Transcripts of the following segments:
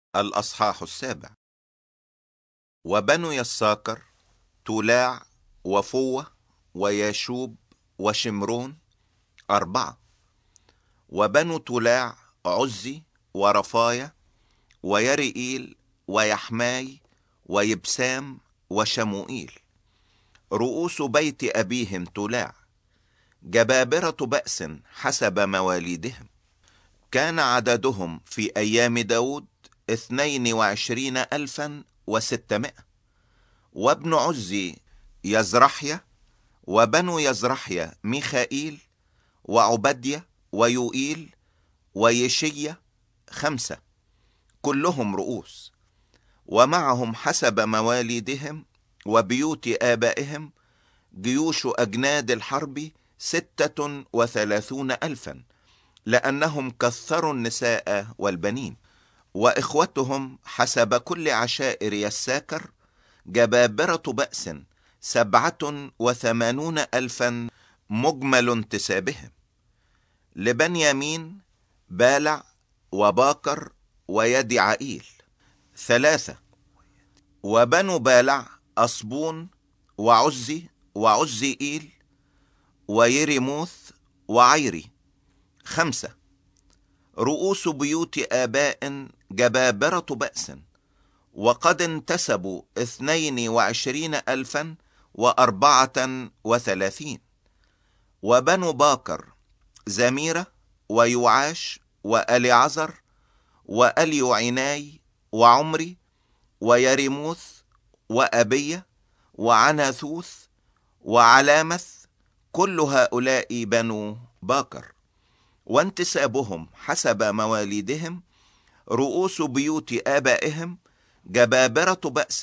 الأصحاح 7. وبنو يساكر تولاع وفوة وياشوب وشمرون 4. وبنو تولاع عزي ورفايا ويرئيل ويحماي ويبسام وشموئيل. رؤوس بيت أبيهم تولاع، جبابرة بأس حسب مواليدهم. كان عددهم في أيام داود 22,600. وابن عزي يزرحيا، وبنو يزرحيا ميخائيل وعبدية ويوئيل ويشية 5، كلهم رؤوس. ومعهم حسب مواليدهم وبيوت آبائهم جيوش أجناد الحرب 36,000، لأنهم كثروا النساء والبنين. وإخوتهم حسب كل عشائر يساكر جبابرة بأس 87,000 مجمل انتسابهم. لبنيامين بالع وباكر ويدعائيل 3. وبنو بالع أصبون وعزي وعزيئيل ويرموث وعيري 5، رؤوس بيوت آباء جبابرة بأس، وقد انتسبوا 22,034. وبنو باكر زميرة ويوعاش وأليعزر وأليوعناي وعمري ويرموث وأبية وعناثوث وعلامث، كل هؤلاء بنو باكر. وانتسابهم حسب مواليدهم رؤوس بيوت آبائهم جبابرة بأس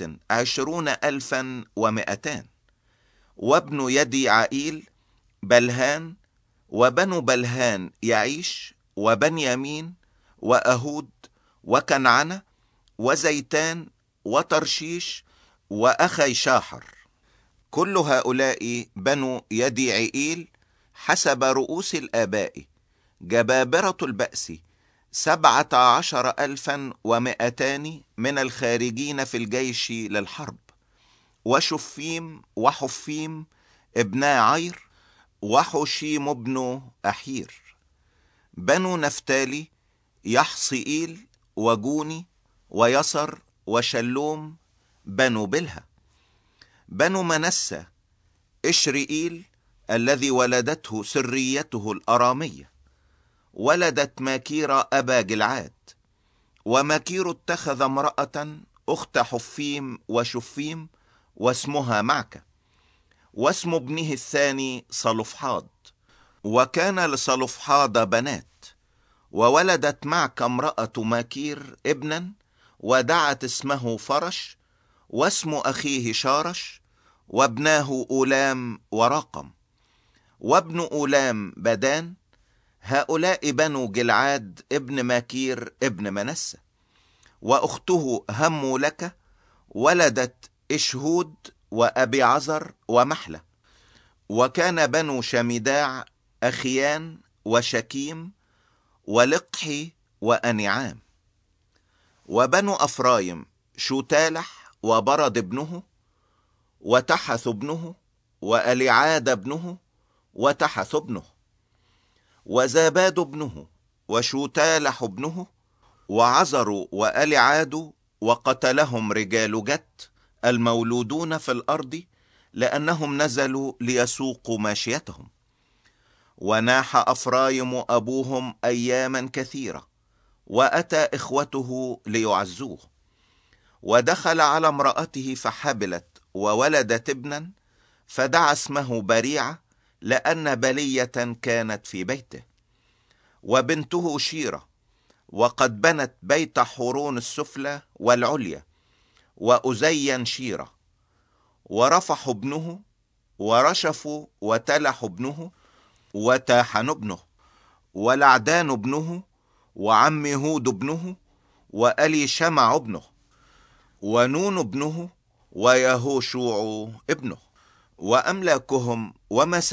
20,200. وابن يدعائيل بلهان، وبنو بلهان يعيش وبنيامين وأهود وكنعنة وزيتان وترشيش وأخي شاحر، كل هؤلاء بنو يدعائيل حسب رؤوس الآباء جبابرة البأس 17,200 من الخارجين في الجيش للحرب. وشفيم وحفيم ابنا عير وحشيم ابن أحير. بنو نفتالي يحصئيل وجوني ويسر وشلوم بنو بلها. بنو منسى إشرئيل الذي ولدته سريته الأرامية، ولدت ماكير أبا جلعاد. وماكير اتخذ امرأة أخت حفيم وشفيم واسمها معكة، واسم ابنه الثاني صلفحاد. وكان لصلفحاد بنات، وولدت معك امرأة ماكير ابنا، ودعت اسمه فرش، واسم أخيه شارش، وابناه أولام ورقم. وابن أولام بدان. هؤلاء بنو جلعاد ابن ماكير ابن منسى. وأخته هم لك ولدت إشهود وأبي عزر ومحلة. وكان بنو شميداع أخيان وشكيم ولقحي وأنعام. وبنو أفرايم شوتالح وبرد ابنه وتحث ابنه وأليعاد ابنه وتحث ابنه. وزاباد ابنه وشوتالح ابنه وعزر وأليعاد، وقتلهم رجال جت المولودون في الأرض، لأنهم نزلوا ليسوقوا ماشيتهم. وناح أفرايم أبوهم أياما كثيرة، وأتى إخوته ليعزوه. ودخل على امرأته فحبلت وولدت ابنا، فدعا اسمه بريعة، لأن بلية كانت في بيته. وبنته شيرة، وقد بنت بيت حورون السفلى والعليا، وأزين شيرة. ورفح ابنه ورشف وتلح ابنه وتاحن ابنه، ولعدان ابنه، وعم هود ابنه، وألي شمع ابنه، ونون ابنه، ويهوشوع ابنه. وأملاكهم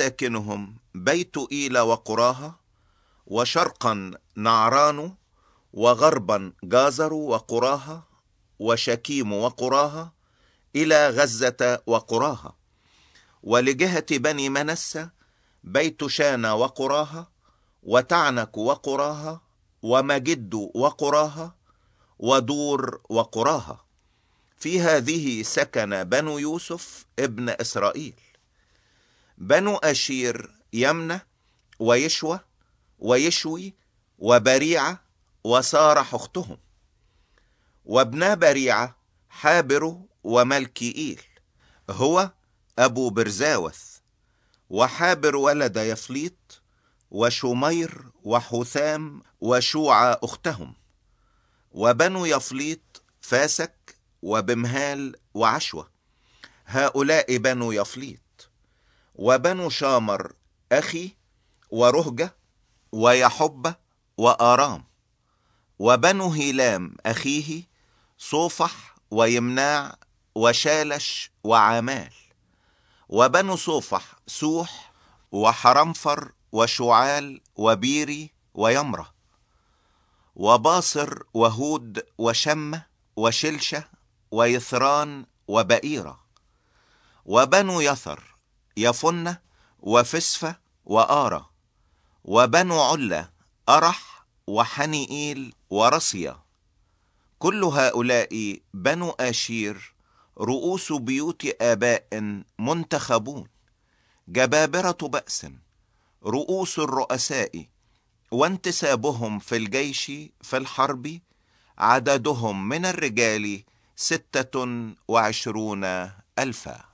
ومساكنهم بيت إيلا وقراها، وشرقا نعران، وغربا جازر وقراها وشكيم وقراها إلى غزة وقراها. ولجهة بني منسى بيت شان وقراها وتعنك وقراها ومجد وقراها ودور وقراها. في هذه سكن بنو يوسف ابن إسرائيل. بنو أشير يمنة ويشوى ويشوي وبريعة وسارح أختهم. وابنا بريعة حابر وملكيئيل هو أبو برزاوث. وحابر ولد يفليط وشمير وحثام وشوعة أختهم. وبنو يفليط فاسك وبمهال وعشوة، هؤلاء بنو يفليط. وبنو شامر أخي ورهجة ويحب وآرام. وبنو هيلام أخيه صوفح ويمناع وشالش وعمال. وبنو صوفح سوح وحرمفر وشعال وبيري ويمرة. وباصر وهود وشمة وشلشة ويثران وبئيرة. وبنو يثر يفنة وفسفة وآرة. وبنو علا أرح وحنيئيل ورصيا. كل هؤلاء بنو آشير رؤوس بيوت آباء منتخبون، جبابرة بأس، رؤوس الرؤساء، وانتسابهم في الجيش في الحرب، عددهم من الرجال 26,000.